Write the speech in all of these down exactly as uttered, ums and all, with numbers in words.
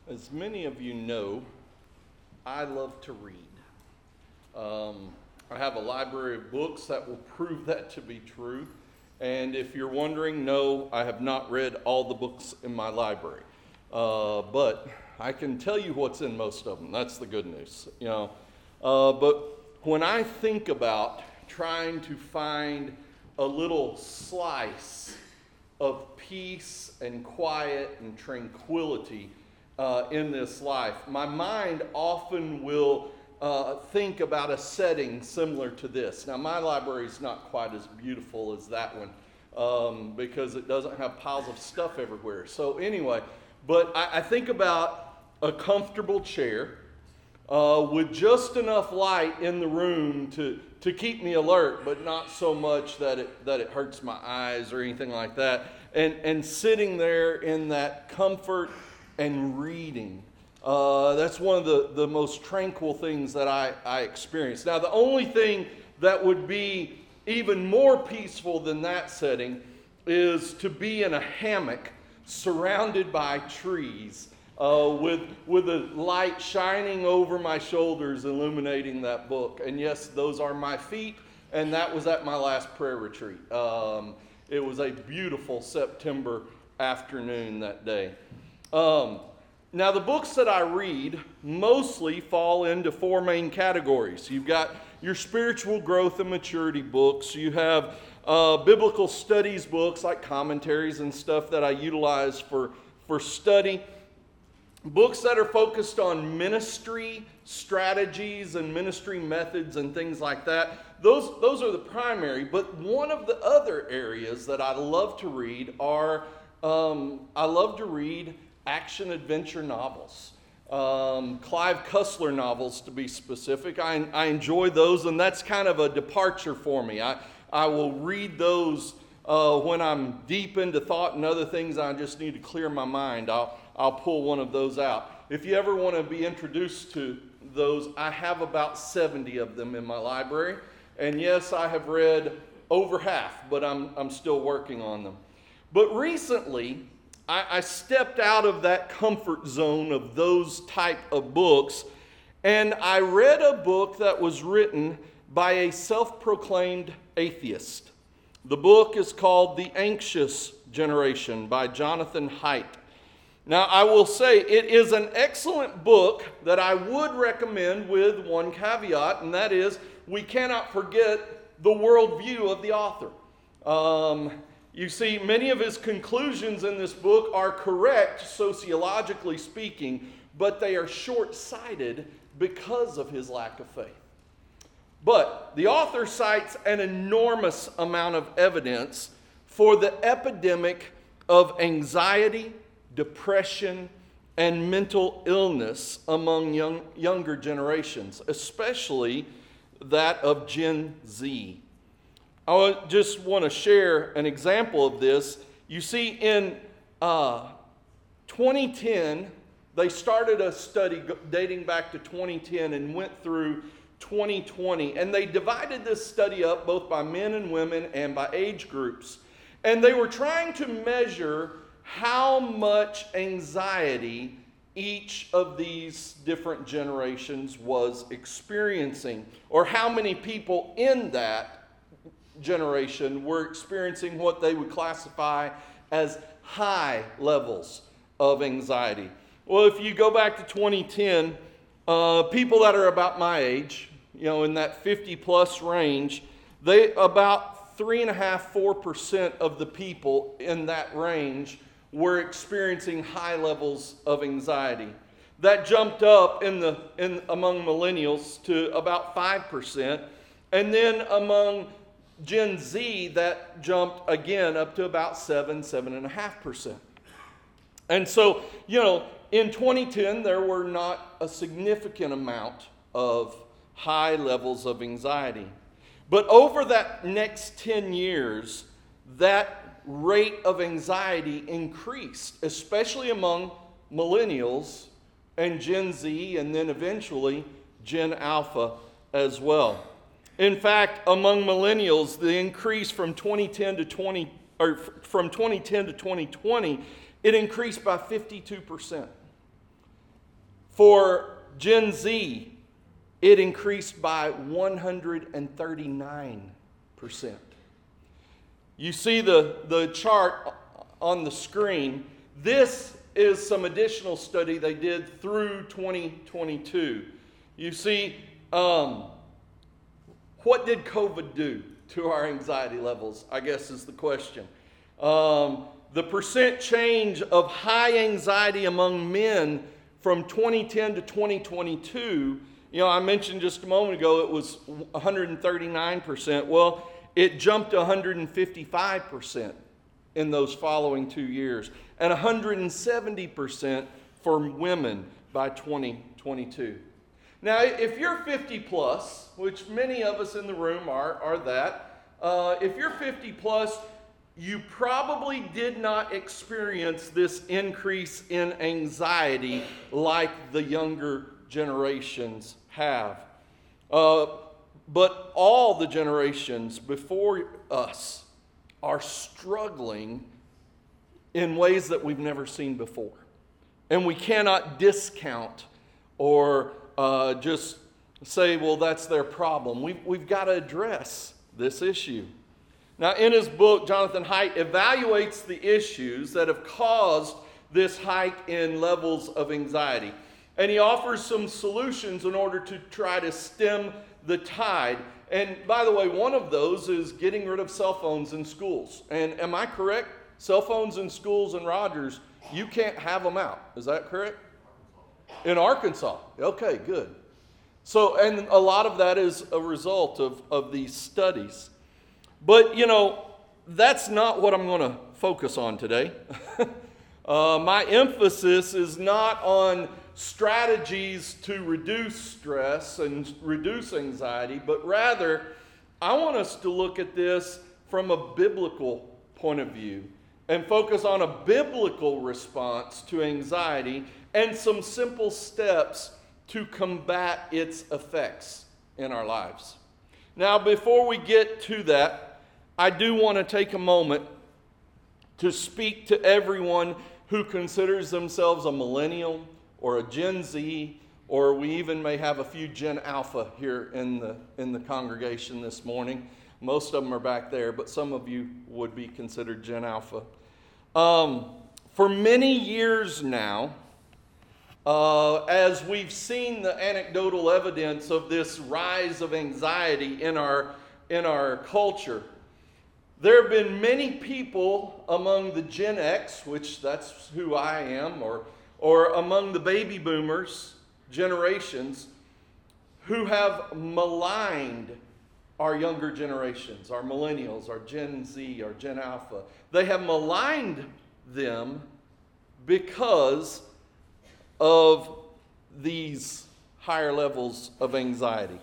As many of you know, I love to read. Um, I have a library of books that will prove that to be true. And if you're wondering, no, I have not read all the books in my library. Uh, but I can tell you what's in most of them. That's the good news, you know. Uh, but when I think about trying to find a little slice of peace and quiet and tranquility uh, in this life, my mind often will uh, think about a setting similar to this. Now, my library is not quite as beautiful as that one um, because it doesn't have piles of stuff everywhere. So anyway, but I, I think about a comfortable chair uh, with just enough light in the room to, to keep me alert, but not so much that it that it hurts my eyes or anything like that. And and sitting there in that comfort and reading. Uh, that's one of the, the most tranquil things that I, I experience. Now, the only thing that would be even more peaceful than that setting is to be in a hammock surrounded by trees uh, with, with a light shining over my shoulders, illuminating that book. And yes, those are my feet, and that was at my last prayer retreat. Um, it was a beautiful September afternoon that day. Um, now, the books that I read mostly fall into four main categories. You've got your spiritual growth and maturity books. You have uh, biblical studies books like commentaries and stuff that I utilize for, for study. Books that are focused on ministry strategies and ministry methods and things like that. Those, those are the primary. But one of the other areas that I love to read are, um, I love to read action-adventure novels. Um, Clive Cussler novels, to be specific. I, I enjoy those, and that's kind of a departure for me. I, I will read those uh, when I'm deep into thought and other things I just need to clear my mind. I'll, I'll pull one of those out. If you ever want to be introduced to those, I have about seventy of them in my library. And yes, I have read over half, but I'm, I'm still working on them. But recently, I stepped out of that comfort zone of those type of books, and I read a book that was written by a self-proclaimed atheist. The book is called The Anxious Generation by Jonathan Haidt. Now, I will say it is an excellent book that I would recommend with one caveat, and that is we cannot forget the worldview of the author. Um... You see, many of his conclusions in this book are correct, sociologically speaking, but they are short-sighted because of his lack of faith. But the author cites an enormous amount of evidence for the epidemic of anxiety, depression, and mental illness among young, younger generations, especially that of Gen Z. I just want to share an example of this. You see, in uh, twenty ten, they started a study dating back to twenty ten and went through twenty twenty. And they divided this study up both by men and women and by age groups. And they were trying to measure how much anxiety each of these different generations was experiencing, or how many people in that generation were experiencing what they would classify as high levels of anxiety. Well, if you go back to twenty ten, uh, people that are about my age, you know, in that fifty plus range, they about three and a half, four percent of the people in that range were experiencing high levels of anxiety. That jumped up in the in among millennials to about five percent, and then among Gen Z, that jumped again up to about seven, seven and a half percent. And so, you know, in twenty ten, there were not a significant amount of high levels of anxiety. But over that next ten years, that rate of anxiety increased, especially among millennials and Gen Z, and then eventually Gen Alpha as well. In fact, among millennials, the increase from twenty ten to twenty or from twenty ten to twenty twenty, it increased by fifty-two percent. For Gen Z, it increased by one hundred thirty-nine percent. You see the, the chart on the screen. This is some additional study they did through twenty twenty-two. You see, um, what did COVID do to our anxiety levels, I guess is the question. Um, the percent change of high anxiety among men from twenty ten to twenty twenty-two, you know, I mentioned just a moment ago it was one hundred thirty-nine percent. Well, it jumped to one hundred fifty-five percent in those following two years, and one hundred seventy percent for women by twenty twenty-two. Now, if you're fifty plus, which many of us in the room are, are that, uh, if you're fifty plus, you probably did not experience this increase in anxiety like the younger generations have. Uh, but all the generations before us are struggling in ways that we've never seen before. And we cannot discount or uh, just say, well, that's their problem. We've, we've got to address this issue. Now, in his book, Jonathan Haidt evaluates the issues that have caused this hike in levels of anxiety. And he offers some solutions in order to try to stem the tide. And by the way, one of those is getting rid of cell phones in schools. And am I correct? Cell phones in schools in Rogers, you can't have them out. Is that correct? In Arkansas. Okay, good. So, and a lot of that is a result of, of these studies. But, you know, that's not what I'm going to focus on today. uh, my emphasis is not on strategies to reduce stress and reduce anxiety, but rather I want us to look at this from a biblical point of view and focus on a biblical response to anxiety and some simple steps to combat its effects in our lives. Now, before we get to that, I do want to take a moment to speak to everyone who considers themselves a millennial or a Gen Z, or we even may have a few Gen Alpha here in the, in the congregation this morning. Most of them are back there, but some of you would be considered Gen Alpha. Um, for many years now, uh, as we've seen the anecdotal evidence of this rise of anxiety in our, in our culture, there have been many people among the Gen X, which that's who I am, or, or among the baby boomers generations, who have maligned our younger generations, our millennials, our Gen Z, our Gen Alpha. They have maligned them because of these higher levels of anxiety.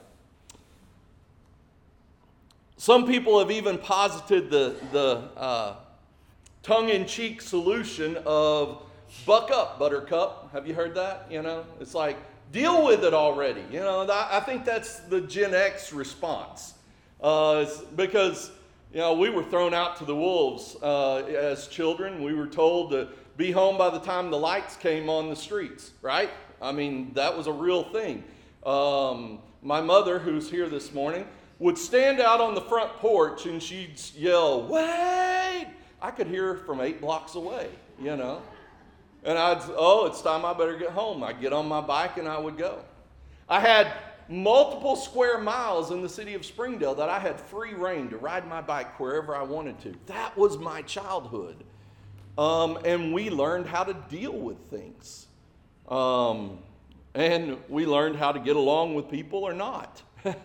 Some people have even posited the, the uh, tongue-in-cheek solution of buck up, buttercup. Have you heard that? You know, it's like, deal with it already. You know, I think that's the Gen X response. Uh, because, you know, we were thrown out to the wolves uh, as children. We were told to be home by the time the lights came on the streets, right? I mean, that was a real thing. Um, my mother, who's here this morning, would stand out on the front porch and she'd yell, "Wait!" I could hear her from eight blocks away, you know. And I'd, oh, it's time I better get home. I'd get on my bike and I would go. I had multiple square miles in the city of Springdale that I had free reign to ride my bike wherever I wanted to. That was my childhood. Um, and we learned how to deal with things. Um, and we learned how to get along with people or not.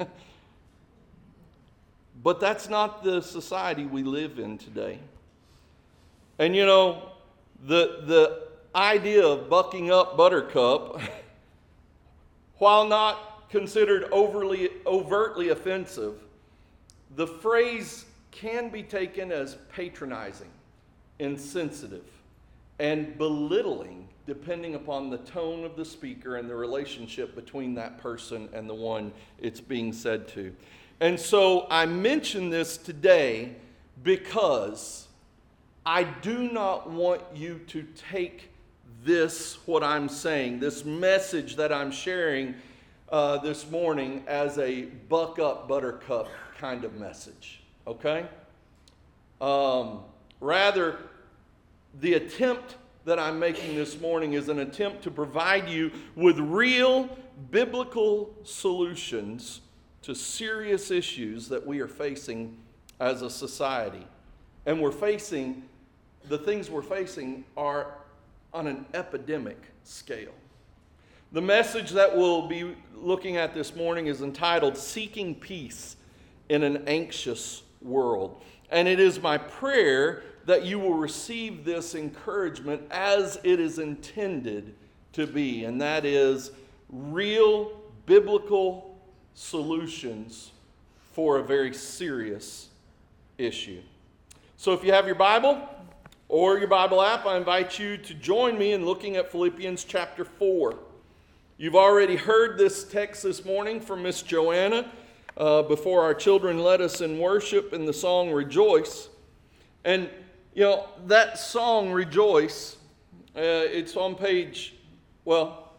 But that's not the society we live in today. And you know, the the idea of bucking up, buttercup, while not considered overly overtly offensive, the phrase can be taken as patronizing, insensitive, and belittling, depending upon the tone of the speaker and the relationship between that person and the one it's being said to. And so I mention this today because I do not want you to take this, what I'm saying, this message that I'm sharing uh, this morning as a buck up buttercup kind of message, okay? Um, rather, the attempt that I'm making this morning is an attempt to provide you with real biblical solutions to serious issues that we are facing as a society. And we're facing, the things we're facing are on an epidemic scale. The message that we'll be looking at this morning is entitled Seeking Peace in an Anxious World. And it is my prayer that you will receive this encouragement as it is intended to be, and that is real biblical solutions for a very serious issue. So if you have your Bible or your Bible app, I invite you to join me in looking at Philippians chapter four. You've already heard this text this morning from Miss Joanna uh, before our children led us in worship in the song Rejoice. And you know, that song, Rejoice, uh, it's on page, well,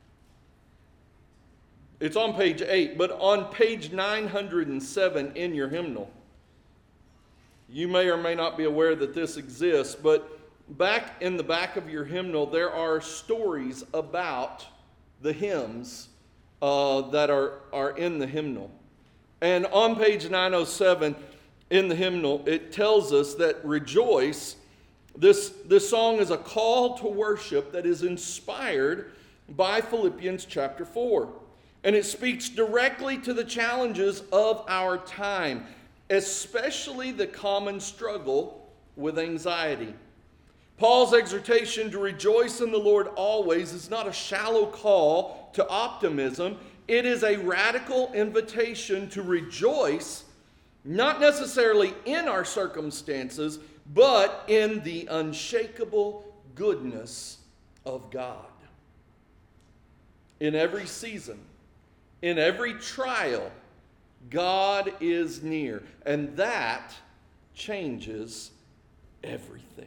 it's on page eight, but on page nine hundred seven in your hymnal. You may or may not be aware that this exists, but back in the back of your hymnal, there are stories about the hymns uh, that are, are in the hymnal. And on page nine oh seven, in the hymnal, it tells us that rejoice, this, this song is a call to worship that is inspired by Philippians chapter four. And it speaks directly to the challenges of our time, especially the common struggle with anxiety. Paul's exhortation to rejoice in the Lord always is not a shallow call to optimism. It is a radical invitation to rejoice, not necessarily in our circumstances, but in the unshakable goodness of God. In every season, in every trial, God is near, and that changes everything.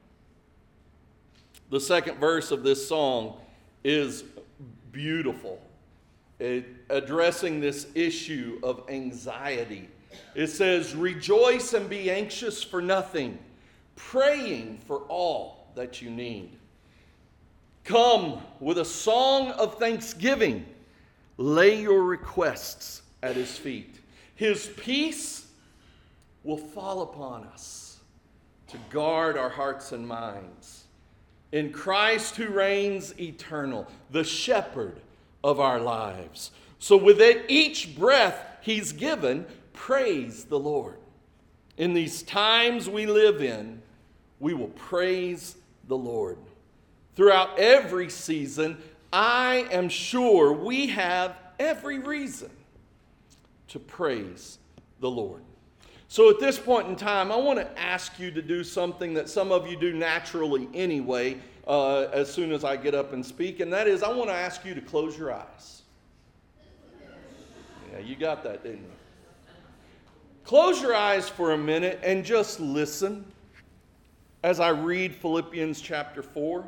The second verse of this song is beautiful, it, addressing this issue of anxiety. It says, rejoice and be anxious for nothing, praying for all that you need. Come with a song of thanksgiving. Lay your requests at his feet. His peace will fall upon us to guard our hearts and minds. In Christ who reigns eternal, the shepherd of our lives. So with it, each breath he's given, praise the Lord. In these times we live in, we will praise the Lord. Throughout every season, I am sure we have every reason to praise the Lord. So at this point in time, I want to ask you to do something that some of you do naturally anyway, uh, as soon as I get up and speak, and that is I want to ask you to close your eyes. Yeah, you got that, didn't you? Close your eyes for a minute and just listen as I read Philippians chapter four.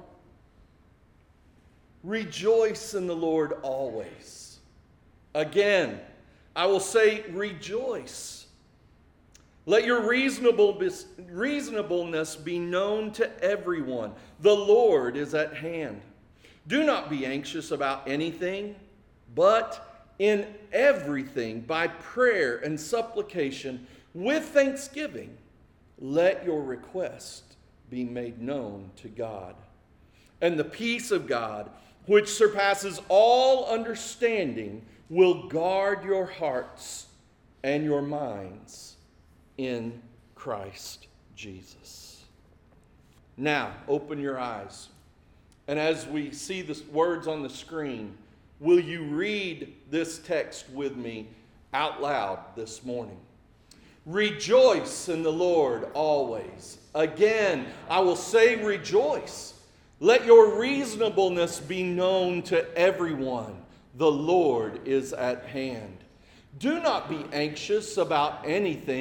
Rejoice in the Lord always. Again, I will say rejoice. Let your reasonableness be known to everyone. The Lord is at hand. Do not be anxious about anything, but in everything, by prayer and supplication, with thanksgiving, let your request be made known to God. And the peace of God, which surpasses all understanding, will guard your hearts and your minds in Christ Jesus. Now, open your eyes. And as we see the words on the screen, will you read this text with me out loud this morning? Rejoice in the Lord always. Again, I will say rejoice. Let your reasonableness be known to everyone. The Lord is at hand. Do not be anxious about anything,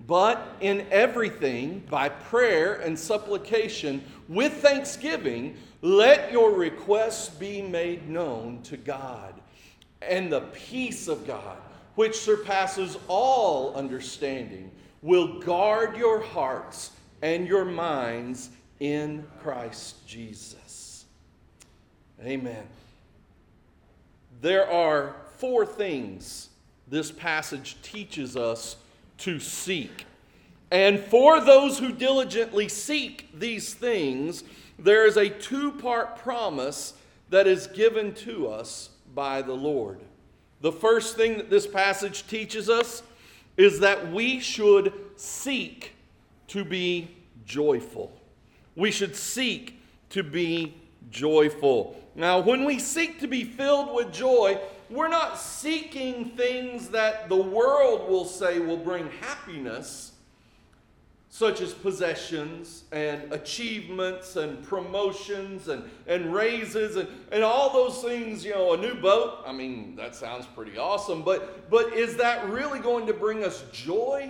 But in everything, by prayer and supplication, with thanksgiving, let your requests be made known to God. And the peace of God, which surpasses all understanding, will guard your hearts and your minds in Christ Jesus. Amen. There are four things this passage teaches us to seek. And for those who diligently seek these things, there is a two-part promise that is given to us by the Lord. The first thing that this passage teaches us is that we should seek to be joyful. We should seek to be joyful. Now, when we seek to be filled with joy, we're not seeking things that the world will say will bring happiness, such as possessions and achievements and promotions and, and raises and, and all those things. You know, a new boat, I mean, that sounds pretty awesome, but, but is that really going to bring us joy?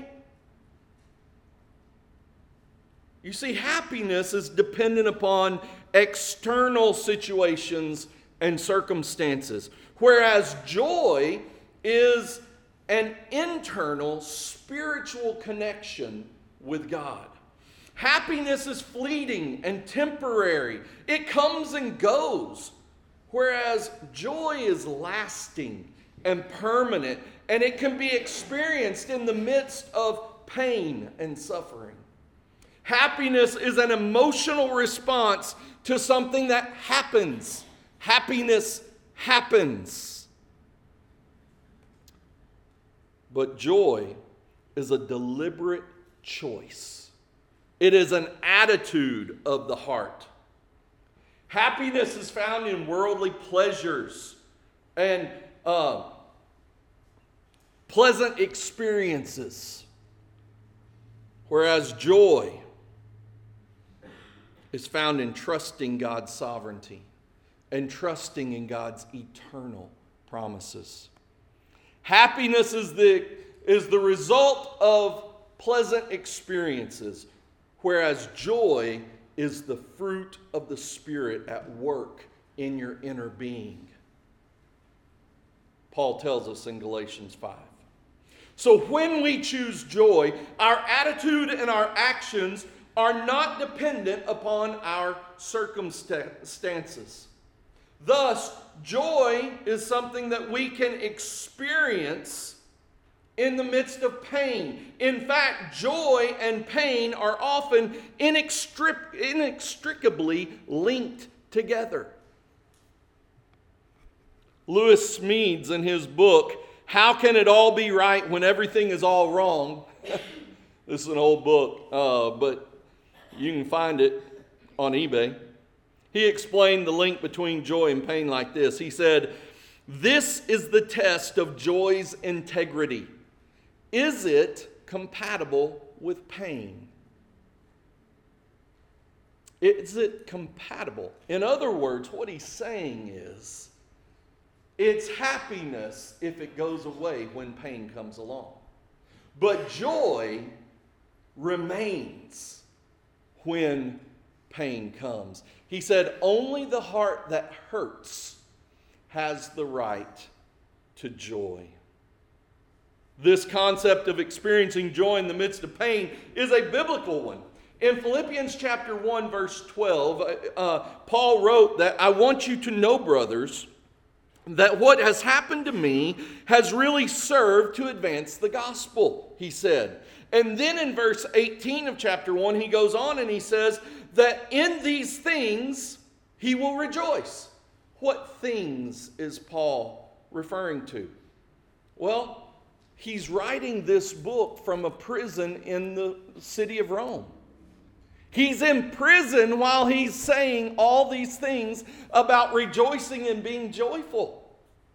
You see, happiness is dependent upon external situations and circumstances, whereas joy is an internal spiritual connection with God. Happiness is fleeting and temporary. It comes and goes, whereas joy is lasting and permanent, and it can be experienced in the midst of pain and suffering. Happiness is an emotional response to something that happens. Happiness happens. But joy is a deliberate choice. It is an attitude of the heart. Happiness is found in worldly pleasures and uh, pleasant experiences, whereas joy is found in trusting God's sovereignty and trusting in God's eternal promises. Happiness is the, is the result of pleasant experiences, whereas joy is the fruit of the Spirit at work in your inner being. Paul tells us in Galatians five. So when we choose joy, our attitude and our actions are not dependent upon our circumstances. Thus, joy is something that we can experience in the midst of pain. In fact, joy and pain are often inextric- inextricably linked together. Lewis Smedes, in his book, How Can It All Be Right When Everything Is All Wrong? This is an old book, uh, but you can find it on eBay. He explained the link between joy and pain like this. He said, "This is the test of joy's integrity. Is it compatible with pain? Is it compatible?" In other words, what he's saying is, it's happiness if it goes away when pain comes along. But joy remains when pain comes. He said, only the heart that hurts has the right to joy. This concept of experiencing joy in the midst of pain is a biblical one. In Philippians chapter one, verse twelve, uh, Paul wrote that, "I want you to know, brothers, that what has happened to me has really served to advance the gospel," he said. And then in verse eighteen of chapter one, he goes on and he says that in these things he will rejoice. What things is Paul referring to? Well, he's writing this book from a prison in the city of Rome. He's in prison while he's saying all these things about rejoicing and being joyful.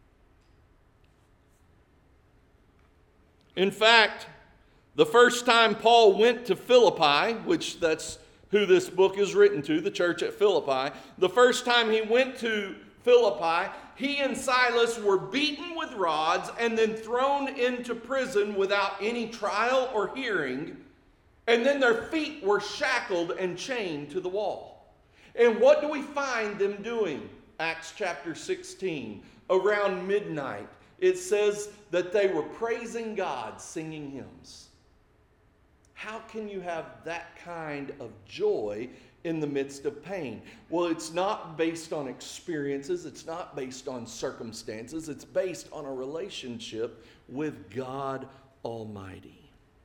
In fact, the first time Paul went to Philippi, which that's who this book is written to, the church at Philippi, the first time he went to Philippi, he and Silas were beaten with rods and then thrown into prison without any trial or hearing. And then their feet were shackled and chained to the wall. And what do we find them doing? Acts chapter sixteen, around midnight, it says that they were praising God, singing hymns. How can you have that kind of joy in the midst of pain? Well, it's not based on experiences. It's not based on circumstances. It's based on a relationship with God Almighty.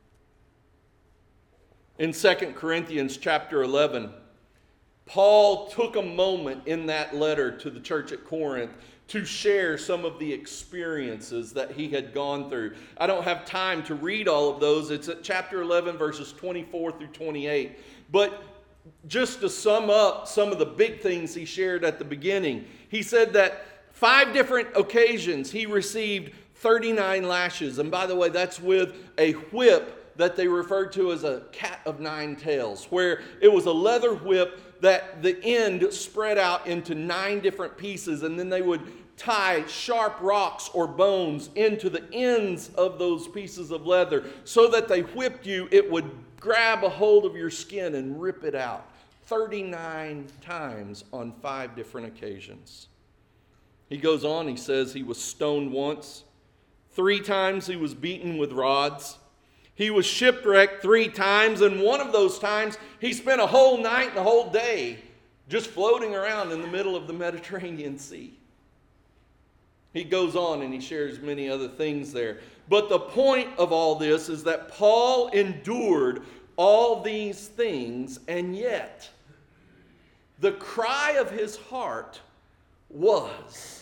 In Second Corinthians chapter eleven, Paul took a moment in that letter to the church at Corinth to share some of the experiences that he had gone through. I don't have time to read all of those. It's at chapter eleven, verses twenty-four through twenty-eight. But just to sum up some of the big things he shared at the beginning, he said that five different occasions he received thirty-nine lashes. And by the way, that's with a whip that they referred to as a cat of nine tails, where it was a leather whip that the end spread out into nine different pieces, and then they would tie sharp rocks or bones into the ends of those pieces of leather so that they whipped you. It would grab a hold of your skin and rip it out. thirty-nine times on five different occasions. He goes on, he says he was stoned once. Three times he was beaten with rods. He was shipwrecked three times, and one of those times he spent a whole night and a whole day just floating around in the middle of the Mediterranean Sea. He goes on and he shares many other things there. But the point of all this is that Paul endured all these things, and yet the cry of his heart was,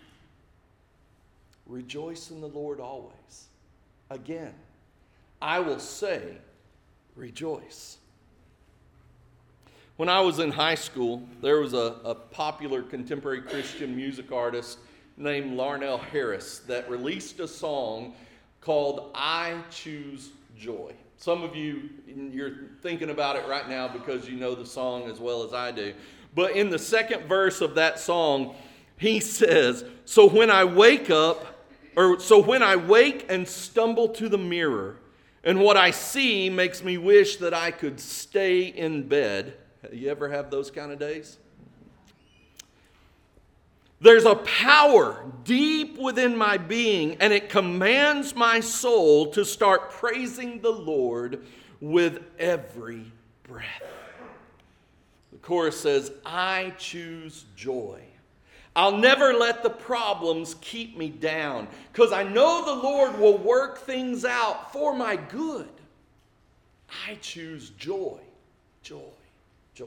rejoice in the Lord always. Again, I will say, rejoice. When I was in high school, there was a, a popular contemporary Christian music artist named Larnell Harris that released a song called I Choose Joy. Some of you, you're thinking about it right now because you know the song as well as I do. But in the second verse of that song, he says, so when I wake up, or so when I wake and stumble to the mirror, and what I see makes me wish that I could stay in bed. You ever have those kind of days? There's a power deep within my being, and it commands my soul to start praising the Lord with every breath. The chorus says, I choose joy. I'll never let the problems keep me down, because I know the Lord will work things out for my good. I choose joy, joy, joy.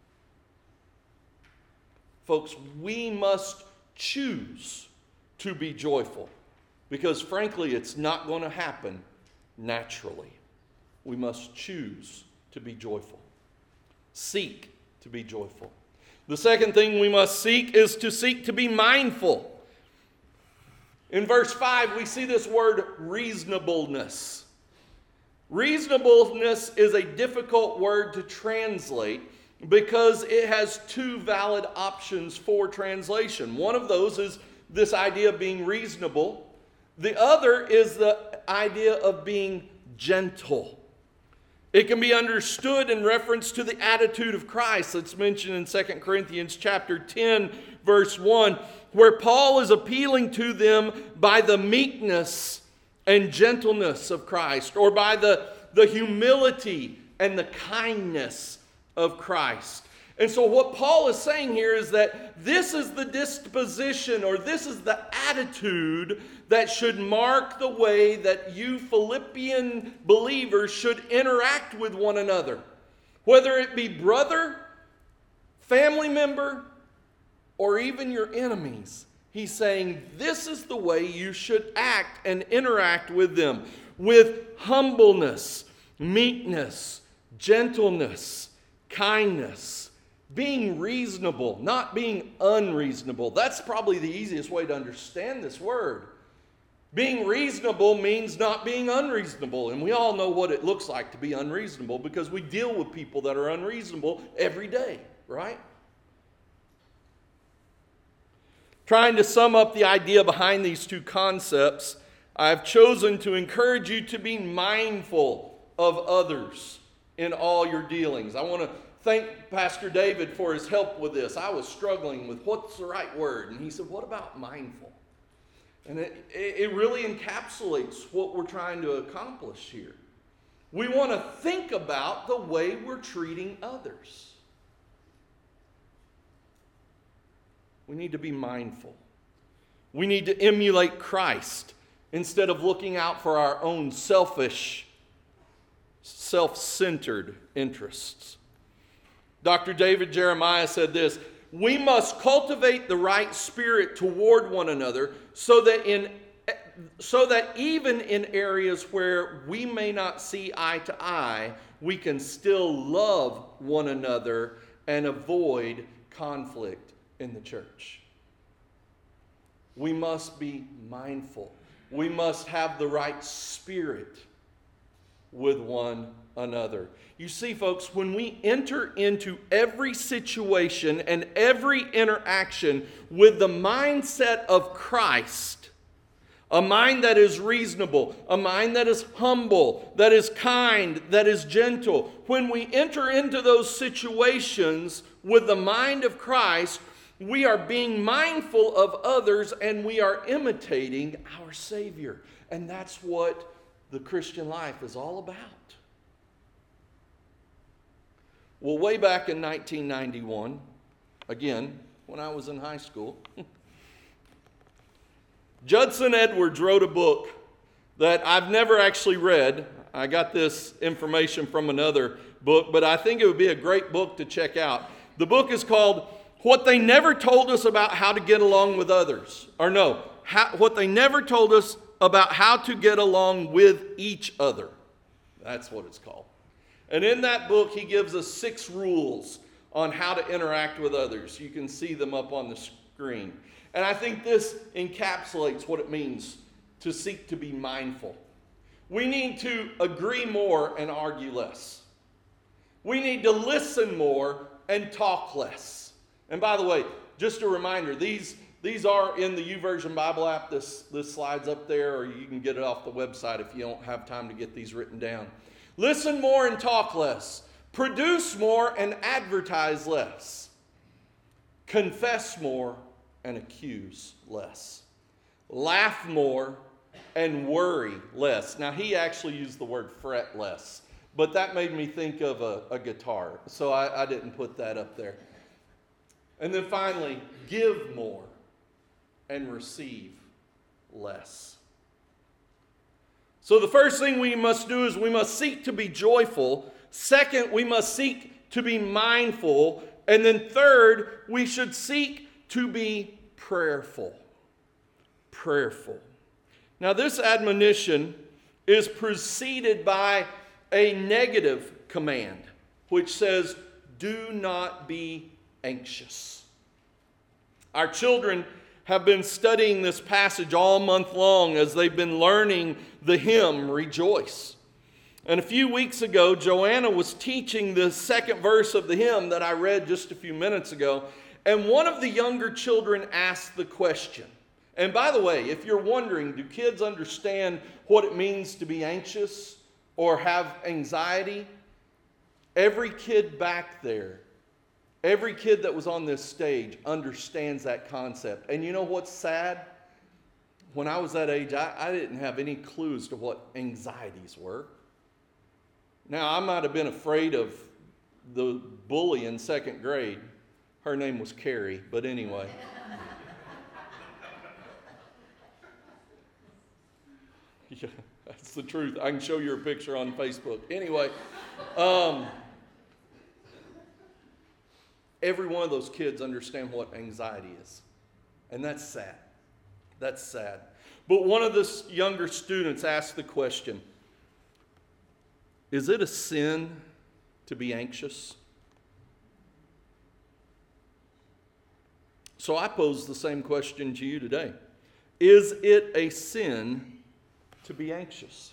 Folks, we must choose to be joyful, because frankly, it's not going to happen naturally. We must choose to be joyful. Seek to be joyful. The second thing we must seek is to seek to be mindful. In verse five, we see this word reasonableness. Reasonableness is a difficult word to translate because it has two valid options for translation. One of those is this idea of being reasonable. The other is the idea of being gentle. It can be understood in reference to the attitude of Christ that's mentioned in Second Corinthians chapter ten, verse one, where Paul is appealing to them by the meekness and gentleness of Christ, or by the, the humility and the kindness of Christ. And so what Paul is saying here is that this is the disposition, or this is the attitude that should mark the way that you Philippian believers should interact with one another. Whether it be brother, family member, or even your enemies. He's saying this is the way you should act and interact with them. With humbleness, meekness, gentleness, kindness. Being reasonable, not being unreasonable. That's probably the easiest way to understand this word. Being reasonable means not being unreasonable. And we all know what it looks like to be unreasonable because we deal with people that are unreasonable every day, right? Trying to sum up the idea behind these two concepts, I've chosen to encourage you to be mindful of others in all your dealings. I want to thank Pastor David for his help with this. I was struggling with what's the right word, and he said, what about mindful? And it, it really encapsulates what we're trying to accomplish here. We want to think about the way we're treating others. We need to be mindful. We need to emulate Christ instead of looking out for our own selfish, self-centered interests. Doctor David Jeremiah said this, we must cultivate the right spirit toward one another so that in so that even in areas where we may not see eye to eye, we can still love one another and avoid conflict in the church. We must be mindful. We must have the right spirit with one another. You see, folks, when we enter into every situation and every interaction with the mindset of Christ, a mind that is reasonable, a mind that is humble, that is kind, that is gentle, when we enter into those situations with the mind of Christ, we are being mindful of others and we are imitating our Savior. And that's what the Christian life is all about. Well, way back in nineteen ninety-one, again, when I was in high school, Judson Edwards wrote a book that I've never actually read. I got this information from another book, but I think it would be a great book to check out. The book is called What They Never Told Us About How to Get Along with Others. Or no, how, What They Never Told Us About How to Get Along with Each Other. That's what it's called. And in that book, he gives us six rules on how to interact with others. You can see them up on the screen. And I think this encapsulates what it means to seek to be mindful. We need to agree more and argue less. We need to listen more and talk less. And by the way, just a reminder, these, these are in the YouVersion Bible app. This, this slide's up there, or you can get it off the website if you don't have time to get these written down. Listen more and talk less. Produce more and advertise less. Confess more and accuse less. Laugh more and worry less. Now, he actually used the word fret less, but that made me think of a, a guitar, so I, I didn't put that up there. And then finally, give more and receive less. So the first thing we must do is we must seek to be joyful. Second, we must seek to be mindful. And then third, we should seek to be prayerful. Prayerful. Now this admonition is preceded by a negative command, which says, do not be anxious. Our children have been studying this passage all month long as they've been learning the hymn, Rejoice. And a few weeks ago, Joanna was teaching the second verse of the hymn that I read just a few minutes ago. And one of the younger children asked the question. And by the way, if you're wondering, do kids understand what it means to be anxious or have anxiety? Every kid back there, every kid that was on this stage understands that concept. And you know what's sad? When I was that age, I, I didn't have any clues to what anxieties were. Now, I might have been afraid of the bully in second grade. Her name was Carrie, but anyway. Yeah, that's the truth. I can show you a picture on Facebook. Anyway, um, every one of those kids understand what anxiety is. And that's sad. That's sad. But one of the younger students asked the question, is it a sin to be anxious? So I pose the same question to you today. Is it a sin to be anxious?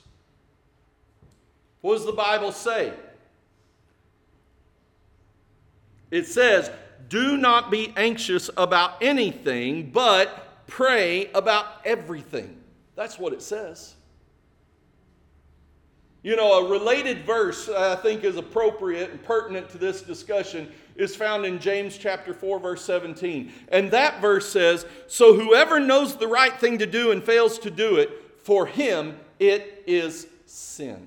What does the Bible say? It says, do not be anxious about anything, but pray about everything. That's what it says. You know, a related verse I think is appropriate and pertinent to this discussion is found in James chapter four, verse seventeen. And that verse says, "So whoever knows the right thing to do and fails to do it, for him it is sin."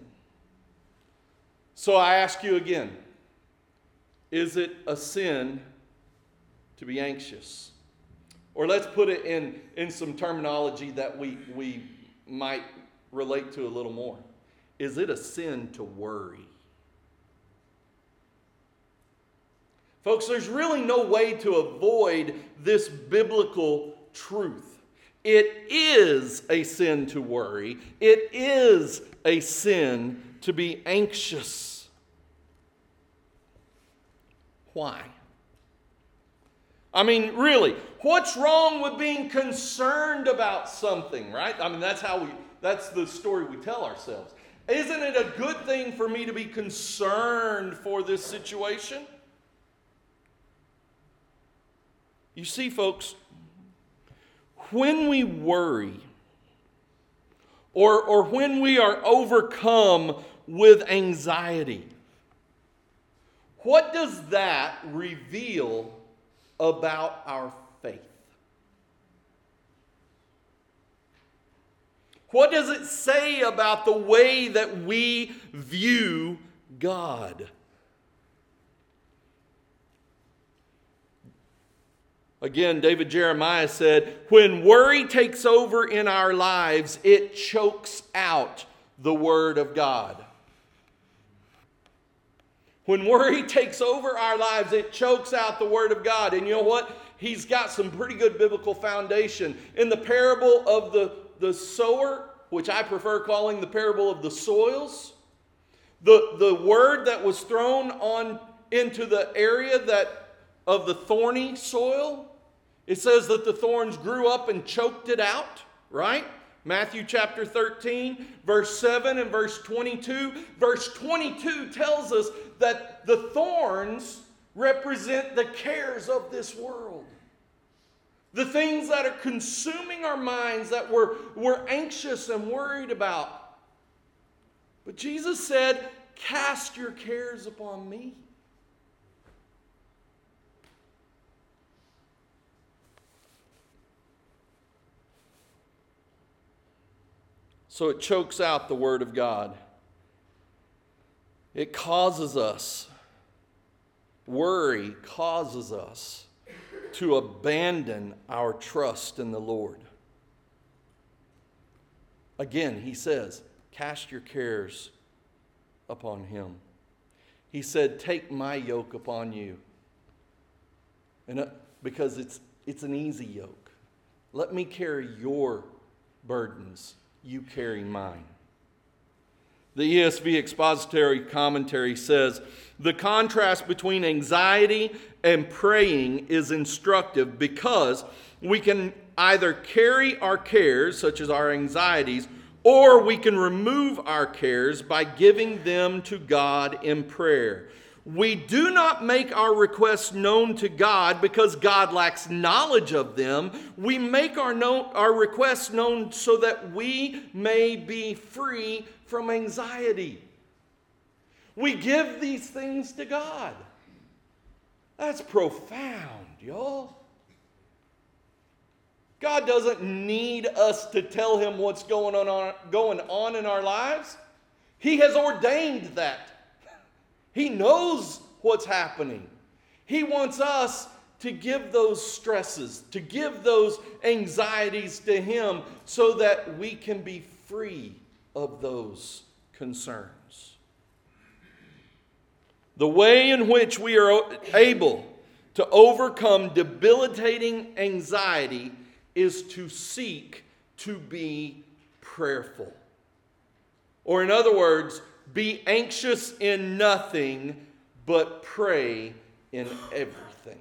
So I ask you again, is it a sin to be anxious? Or let's put it in, in some terminology that we, we might relate to a little more. Is it a sin to worry? Folks, there's really no way to avoid this biblical truth. It is a sin to worry. It is a sin to be anxious. Why? I mean, really, what's wrong with being concerned about something, right? I mean, that's how we, that's the story we tell ourselves. Isn't it a good thing for me to be concerned for this situation? You see, folks, when we worry or, or when we are overcome with anxiety, what does that reveal about our faith? What does it say about the way that we view God? Again, David Jeremiah said, when worry takes over in our lives, it chokes out the Word of God. When worry takes over our lives, it chokes out the Word of God. And you know what? He's got some pretty good biblical foundation. In the parable of the, the sower, which I prefer calling the parable of the soils, the, the word that was thrown on into the area that of the thorny soil, it says that the thorns grew up and choked it out, right? Matthew chapter thirteen, verse seven and verse twenty-two. Verse twenty-two tells us that the thorns represent the cares of this world. The things that are consuming our minds that we're, we're anxious and worried about. But Jesus said, cast your cares upon me. So it chokes out the Word of God. It causes us, worry causes us to abandon our trust in the Lord. Again, he says, cast your cares upon him. He said, take my yoke upon you. And uh, because it's it's an easy yoke. Let me carry your burdens. You carry mine. The E S V Expository Commentary says, the contrast between anxiety and praying is instructive because we can either carry our cares, such as our anxieties, or we can remove our cares by giving them to God in prayer. We do not make our requests known to God because God lacks knowledge of them. We make our, know, our requests known so that we may be free from anxiety. We give these things to God. That's profound, y'all. God doesn't need us to tell him what's going on, going on in our lives. He has ordained that. He knows what's happening. He wants us to give those stresses, to give those anxieties to him so that we can be free of those concerns. The way in which we are able to overcome debilitating anxiety is to seek to be prayerful. Or in other words, be anxious in nothing, but pray in everything.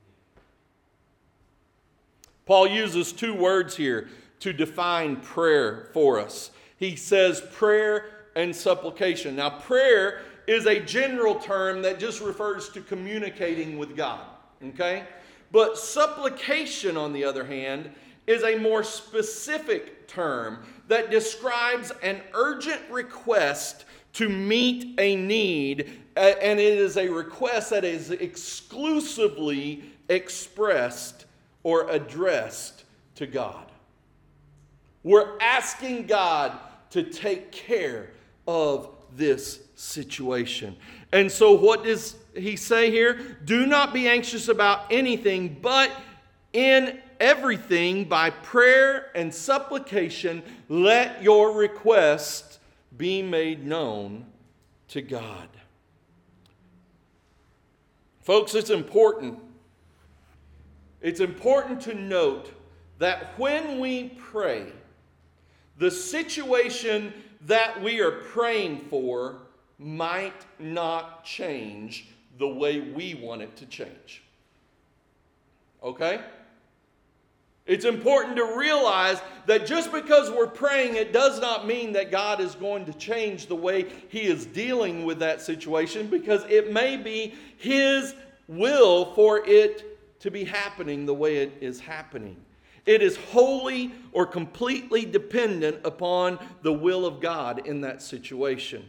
Paul uses two words here to define prayer for us. He says prayer and supplication. Now, prayer is a general term that just refers to communicating with God. Okay? But supplication, on the other hand, is a more specific term that describes an urgent request to meet a need, and it is a request that is exclusively expressed or addressed to God. We're asking God to take care of this situation. And so what does he say here? Do not be anxious about anything, but in everything, by prayer and supplication, let your requests be made known to God. Folks, it's important. It's important to note that when we pray, the situation that we are praying for might not change the way we want it to change. Okay? It's important to realize that just because we're praying, it does not mean that God is going to change the way He is dealing with that situation, because it may be His will for it to be happening the way it is happening. It is wholly or completely dependent upon the will of God in that situation.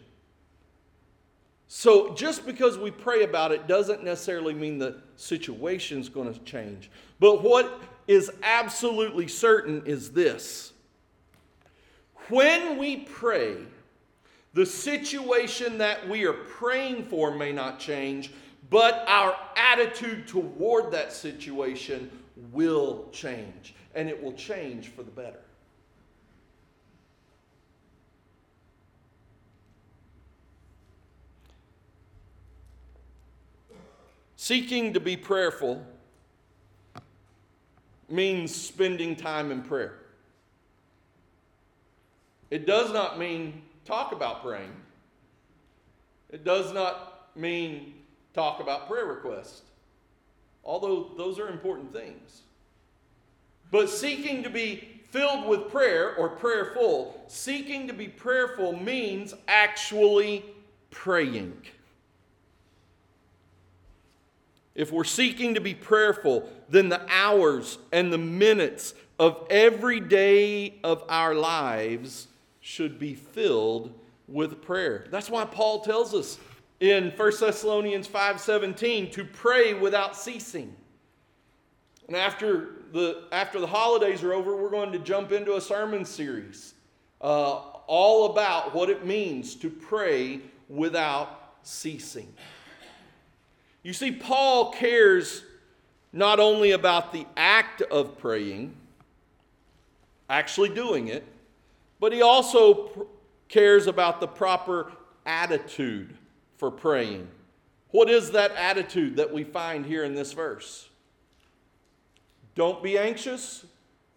So just because we pray about it doesn't necessarily mean the situation's going to change. But what is absolutely certain is this: when we pray, the situation that we are praying for may not change, but our attitude toward that situation will change, and it will change for the better. Seeking to be prayerful means spending time in prayer. It does not mean talk about praying. It does not mean talk about prayer requests, although those are important things. But seeking to be filled with prayer or prayerful, seeking to be prayerful means actually praying. If we're seeking to be prayerful, then the hours and the minutes of every day of our lives should be filled with prayer. That's why Paul tells us in First Thessalonians five seventeen to pray without ceasing. And after the, after the holidays are over, we're going to jump into a sermon series uh, all about what it means to pray without ceasing. You see, Paul cares not only about the act of praying, actually doing it, but he also pr- cares about the proper attitude for praying. What is that attitude that we find here in this verse? Don't be anxious,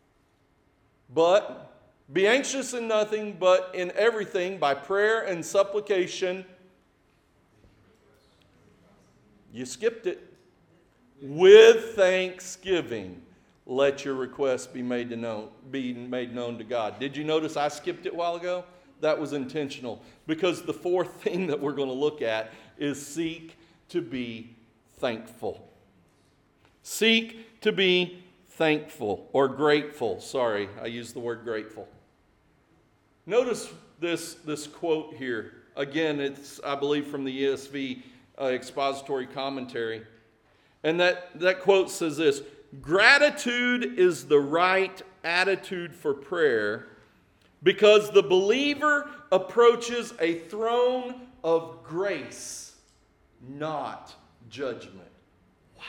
but be anxious in nothing, but in everything by prayer and supplication. You skipped it. With thanksgiving, let your requests be made to know, be made known to God. Did you notice I skipped it a while ago? That was intentional, because the fourth thing that we're going to look at is seek to be thankful. Seek to be thankful or grateful. Sorry, I used the word grateful. Notice this, this quote here. Again, it's, I believe, from the E S V uh, expository commentary. And that, that quote says this: gratitude is the right attitude for prayer because the believer approaches a throne of grace, not judgment. Wow.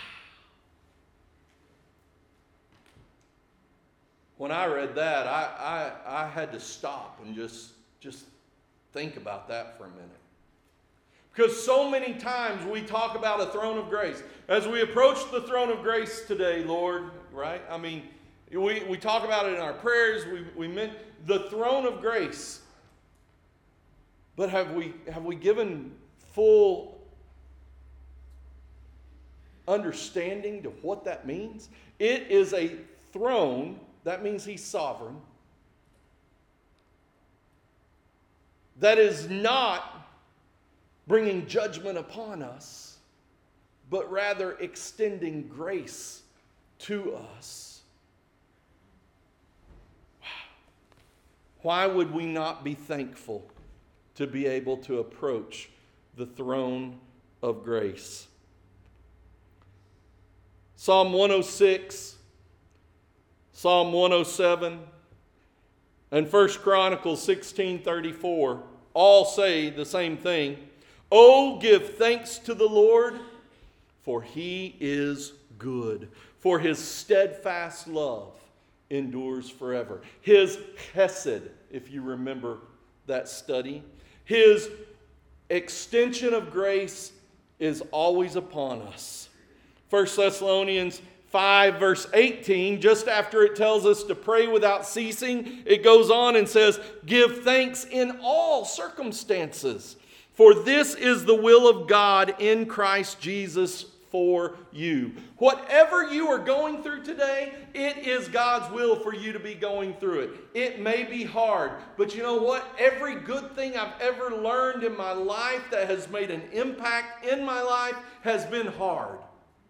When I read that, I, I, I had to stop and just, just think about that for a minute. Because so many times we talk about a throne of grace. As we approach the throne of grace today, Lord, right? I mean, we, we talk about it in our prayers. We, we meant the throne of grace. But have we, have we given full understanding to what that means? It is a throne. That means He's sovereign. That is not bringing judgment upon us, but rather extending grace to us. Why would we not be thankful to be able to approach the throne of grace? Psalm one oh six, Psalm one oh seven, and First Chronicles sixteen thirty-four all say the same thing. Oh, give thanks to the Lord, for He is good, for His steadfast love endures forever. His hesed, if you remember that study, His extension of grace is always upon us. First Thessalonians five verse eighteen, just after it tells us to pray without ceasing, it goes on and says, give thanks in all circumstances, for this is the will of God in Christ Jesus for you. Whatever you are going through today, it is God's will for you to be going through it. It may be hard, but you know what? Every good thing I've ever learned in my life that has made an impact in my life has been hard.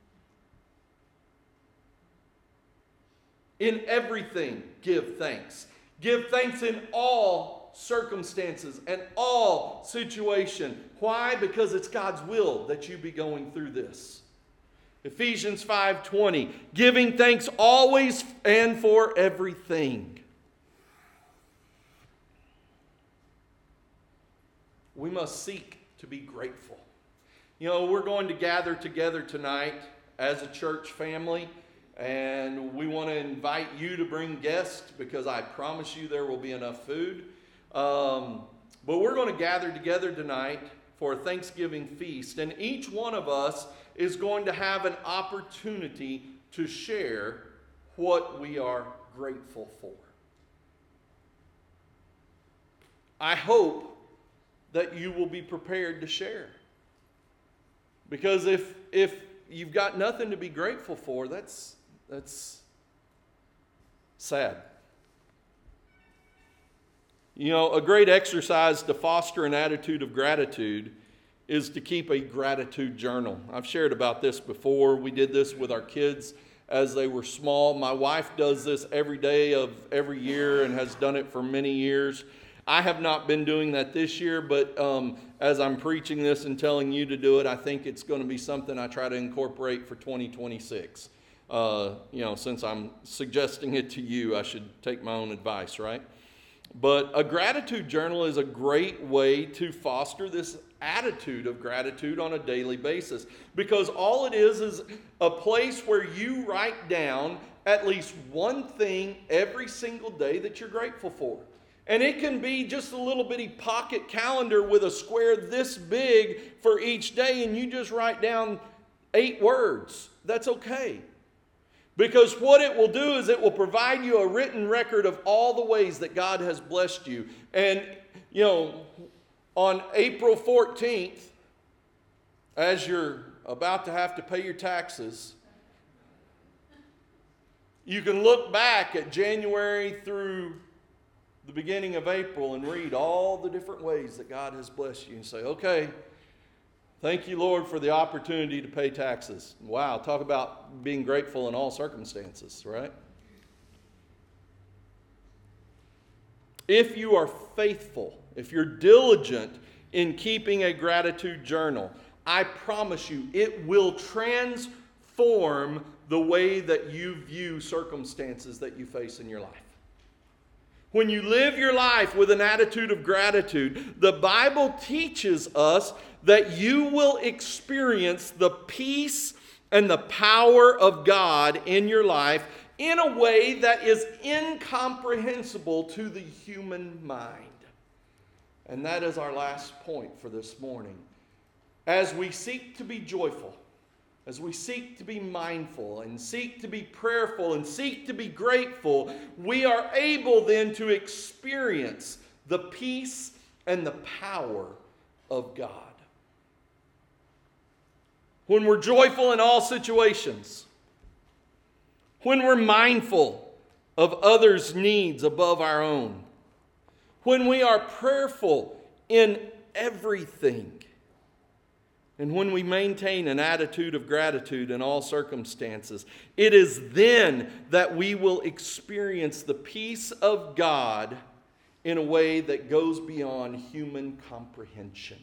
In everything, give thanks. Give thanks in all circumstances and all situation. Why? Because it's God's will that you be going through this. Ephesians five twenty, giving thanks always and for everything. We must seek to be grateful. You know, we're going to gather together tonight as a church family, and we want to invite you to bring guests because I promise you there will be enough food. Um, but we're going to gather together tonight for a Thanksgiving feast, and each one of us is going to have an opportunity to share what we are grateful for. I hope that you will be prepared to share. Because if if you've got nothing to be grateful for, that's that's sad. You know, a great exercise to foster an attitude of gratitude is to keep a gratitude journal. I've shared about this before. We did this with our kids as they were small. My wife does this every day of every year and has done it for many years. I have not been doing that this year, but um, as I'm preaching this and telling you to do it, I think it's going to be something I try to incorporate for twenty twenty-six. Uh, you know, since I'm suggesting it to you, I should take my own advice, right? But a gratitude journal is a great way to foster this attitude of gratitude on a daily basis, because all it is is a place where you write down at least one thing every single day that you're grateful for. And it can be just a little bitty pocket calendar with a square this big for each day, and you just write down eight words. That's okay. Because what it will do is it will provide you a written record of all the ways that God has blessed you. And, you know, on April fourteenth, as you're about to have to pay your taxes, you can look back at January through the beginning of April and read all the different ways that God has blessed you and say, okay, thank you, Lord, for the opportunity to pay taxes. Wow, talk about being grateful in all circumstances, right? If you are faithful, if you're diligent in keeping a gratitude journal, I promise you it will transform the way that you view circumstances that you face in your life. When you live your life with an attitude of gratitude, the Bible teaches us that you will experience the peace and the power of God in your life in a way that is incomprehensible to the human mind. And that is our last point for this morning. As we seek to be joyful, as we seek to be mindful and seek to be prayerful and seek to be grateful, we are able then to experience the peace and the power of God. When we're joyful in all situations, when we're mindful of others' needs above our own, when we are prayerful in everything, and when we maintain an attitude of gratitude in all circumstances, it is then that we will experience the peace of God in a way that goes beyond human comprehension.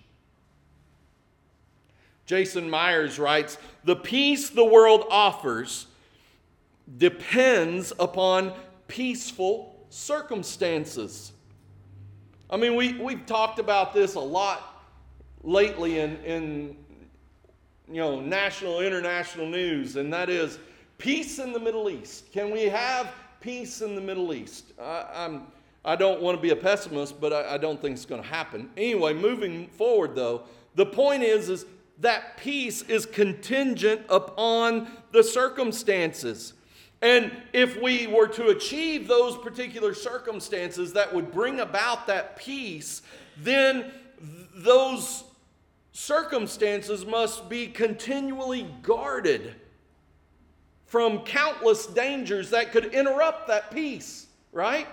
Jason Myers writes, "The peace the world offers depends upon peaceful circumstances." I mean, we, we've talked about this a lot lately in, in you know, national, international news, and that is peace in the Middle East. Can we have peace in the Middle East? I, I'm, I don't want to be a pessimist, but I, I don't think it's going to happen. Anyway, moving forward, though, the point is, is that peace is contingent upon the circumstances. And if we were to achieve those particular circumstances that would bring about that peace, then th- those circumstances must be continually guarded from countless dangers that could interrupt that peace, right?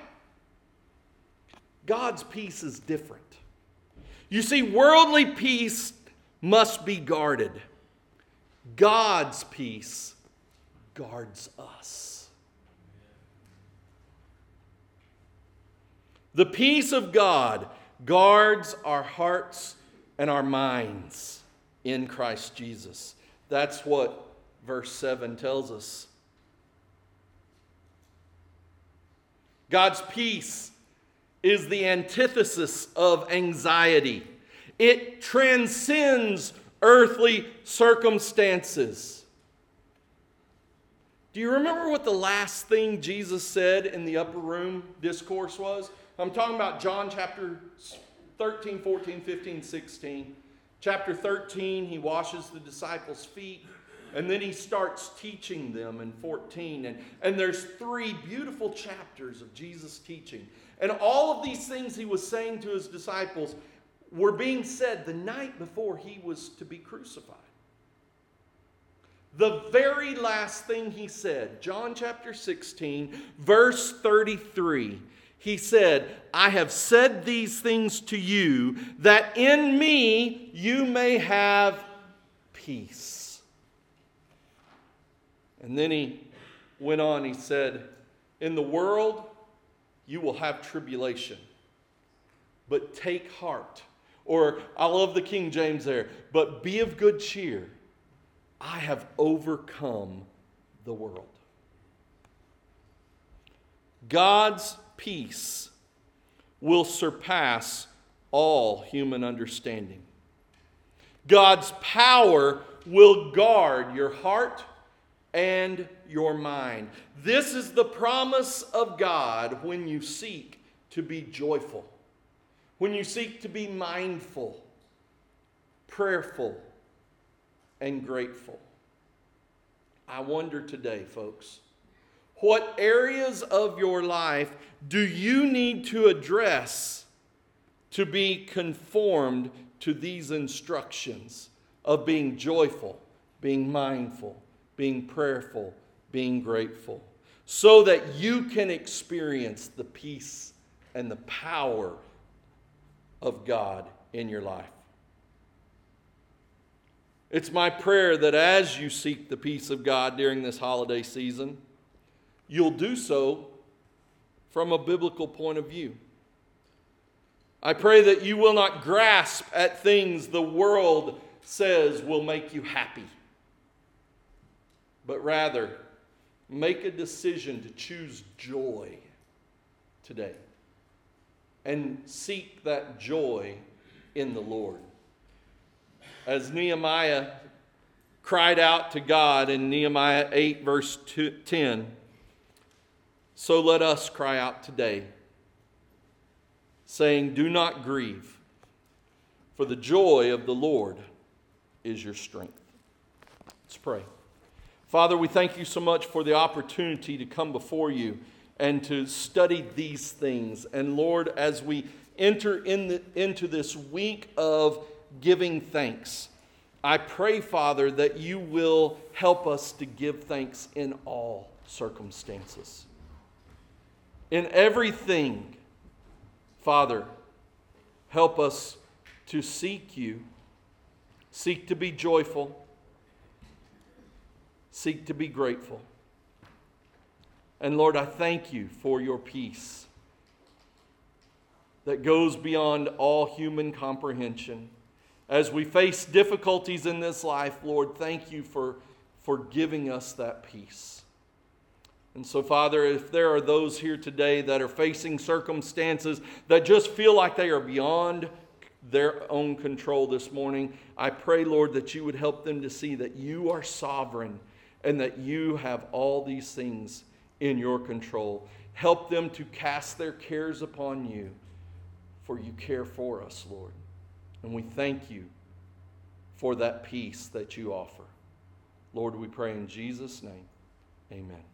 God's peace is different. You see, worldly peace must be guarded. God's peace guards us. The peace of God guards our hearts and our minds in Christ Jesus. That's what verse seven tells us. God's peace is the antithesis of anxiety. It transcends earthly circumstances. Do you remember what the last thing Jesus said in the upper room discourse was? I'm talking about John chapter thirteen, fourteen, fifteen, sixteen. Chapter thirteen, he washes the disciples' feet. And then he starts teaching them in fourteen. And, and there's three beautiful chapters of Jesus teaching. And all of these things he was saying to his disciples were being said the night before he was to be crucified. The very last thing he said, John chapter sixteen, verse thirty-three, he said, "I have said these things to you, that in me you may have peace." And then he went on, he said, "In the world you will have tribulation, but take heart." Or, I love the King James there, "But be of good cheer. I have overcome the world." God's peace will surpass all human understanding. God's power will guard your heart and your mind. This is the promise of God when you seek to be joyful, when you seek to be mindful, prayerful, and grateful. I wonder today, folks, what areas of your life do you need to address to be conformed to these instructions of being joyful, being mindful, being prayerful, being grateful, so that you can experience the peace and the power of God in your life? It's my prayer that as you seek the peace of God during this holiday season, you'll do so from a biblical point of view. I pray that you will not grasp at things the world says will make you happy, but rather make a decision to choose joy today and seek that joy in the Lord. As Nehemiah cried out to God in Nehemiah eight, verse ten, so let us cry out today, saying, "Do not grieve, for the joy of the Lord is your strength." Let's pray. Father, we thank you so much for the opportunity to come before you and to study these things. And Lord, as we enter in the, into this week of giving thanks, I pray, Father, that you will help us to give thanks in all circumstances. In everything, Father, help us to seek you Seek to be joyful. Seek to be grateful. And Lord, I thank you for your peace that goes beyond all human comprehension. As we face difficulties in this life, Lord, thank you for, for giving us that peace. And so, Father, if there are those here today that are facing circumstances that just feel like they are beyond their own control this morning, I pray, Lord, that you would help them to see that you are sovereign and that you have all these things in your control. Help them to cast their cares upon you, for you care for us, Lord. And we thank you for that peace that you offer. Lord, we pray in Jesus' name. Amen.